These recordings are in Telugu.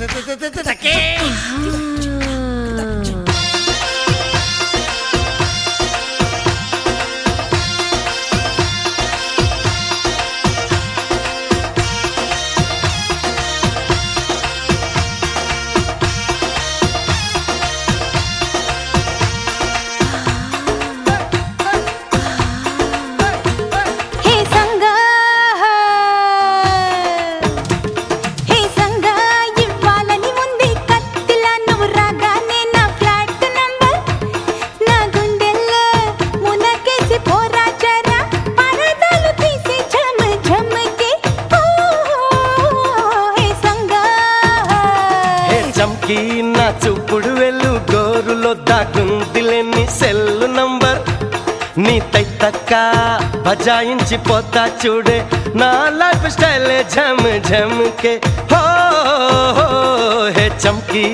చంకీ నా చూపుడు వెళ్ళు గోరులో దాగుందిలేని సెల్లు నంబర్ నీ తైతక్క బజాయించి పోతా చూడే నా లైఫ్ స్టైల్ ఝమ్ ఝమ్కే హో హే చంకీ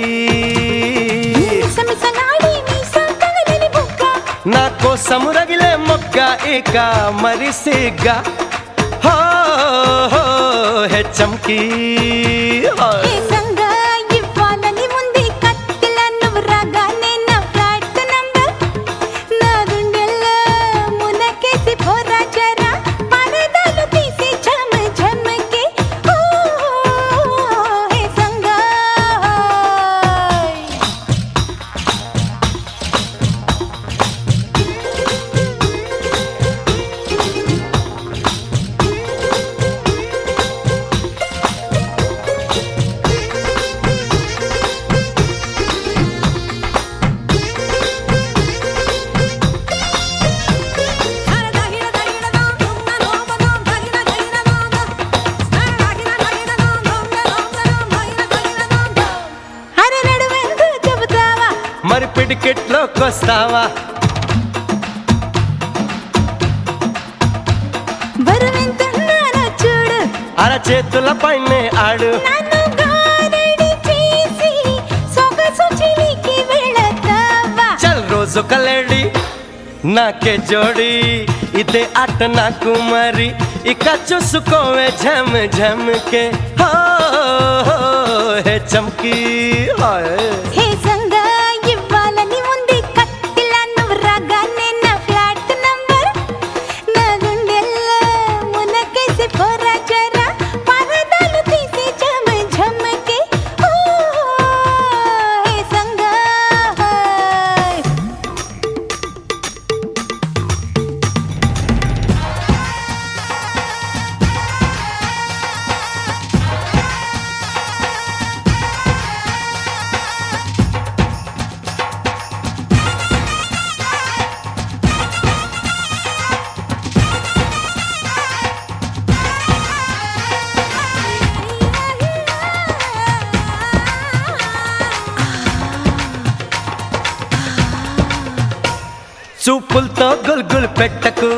నా కోసం రగిలే మొగ్గ ఇక మరి సిగ్గా హో హే చంకీ మరి పిడికెట్లోకి వస్తావా చూడు అరచేతుల పైనే ఆడు చల్ రోజు కలేడి నాకే జోడి ఇదే ఆట నాకు మరి ఇక చూసుకోవే ఝమ్ ఝమ్కే హో హే చంకీ చూపులతో గుల్గుల్ పెట్టకు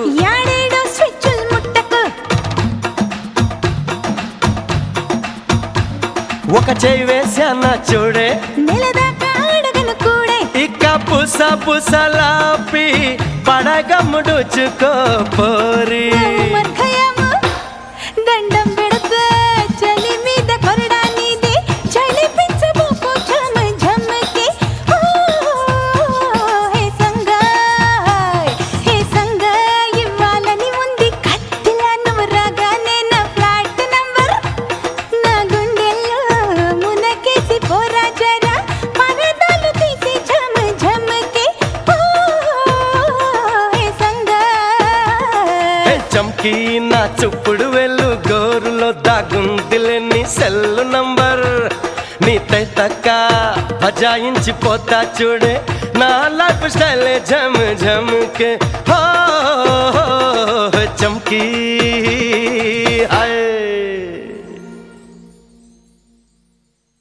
ఒక చేయి వేసానా చూడే ఇక పుస పుసలాపి పడగమ్ముడుచుకో పోరి దండం పెడితే చలి మీద కొరడానిది చలి పిచ్చబోకు ఝమ్ ఝమ్కి హే సంగా ఇవ్వాలని ఉంది కత్తిలా నువ్వు రాగానే నా ఫ్లాట్ నంబర్ నా గుండెల్లో మునకేసి పోరా జరా పరదాలు తీసి ఝమ్ ఝమ్కి హే సంగా చంకీ నా చూపుడు వెళ్ళు గోరులో దాగుందిలేని సెల్లు నంబర్ నీ తైతక్క బజాయించి పోతా చూడే నా లైఫ్ స్టైల్ ఝమ్ ఝమ్కే హో చంకీ హాయ్